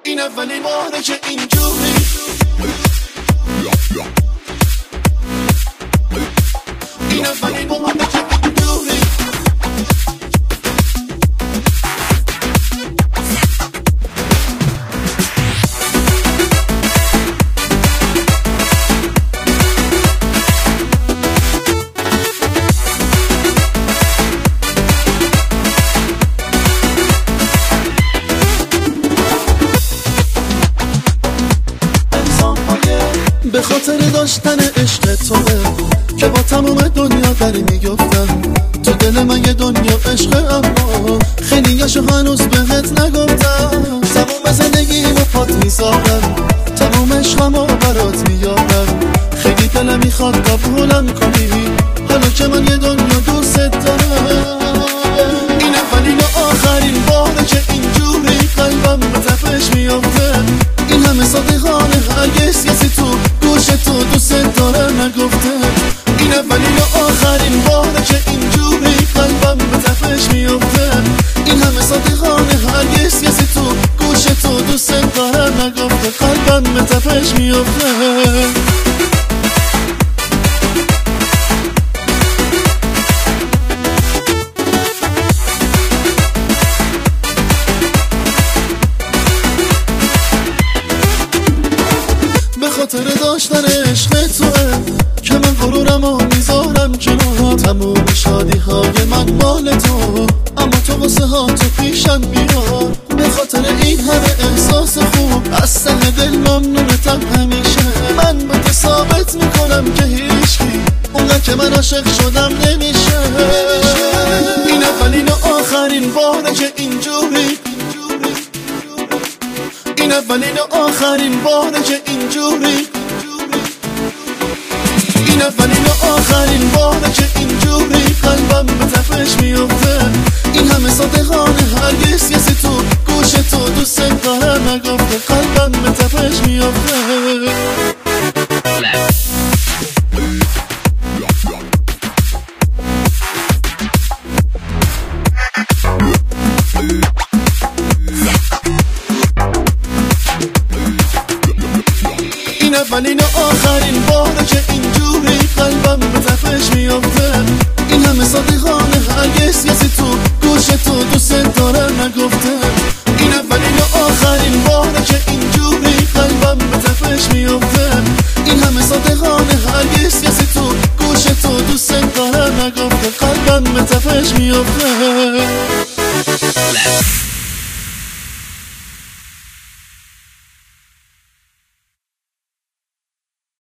این اولین باره که اینجوری این اولین باره که اینجوری به خاطر داشتن عشق توه که با تمام دنیا داری میگفتم تو دل من یه دنیا عشق، اما خیلیاشو هنوز بهت نگفتم. تمام زندگیمو پات میذارم، تمام عشقمو برات میارم. خیلی دلم میخواد قبولم کنی حالا که من یه دنیا دوست دارم. این اولین و آخرین باره که اینجوری قلبم به تپش میافته. این همه صادقانه هرگز کسی تو گوش تو دوست داره نگفته. این اولین و آخرین باره که اینجوری قلبم به تپش میافته. این همه صادقانه هرگز کسی تو گوش تو دوست داره نگفته. قلبم به تپش میافته. خاطر داشتن عشق توه که من غرورمو میذارم کنار. تموم شادی های من مال تو، اما تو واسه ها تو پیشم بیار. به خاطر این همه احساس خوب از ته دل ممنونتم همیشه. من به تو ثابت میکنم که هیچکی اونقدر که من عاشق شدم نمیشه. این اولین و آخرین باره که اینجوری این اولین و آخرین باره که اینجوری این اولین و آخرین باره که اینجوری قلبم به تپش میافته. این همه صادقانه هرگز کسی تو گوش تو دوست داره نگفته. قلبم به تپش میافته. این اولین و آخرین باره که اینجوری قلبم به تپش میافته. این همه صادقانه هرگز کسی تو گوش تو دوست داره نگفته. این اولین و آخرین باره که اینجوری قلبم به تپش میافته. این همه صادقانه هرگز کسی تو گوش تو دوست داره نگفته. قلبم به تپش میافته.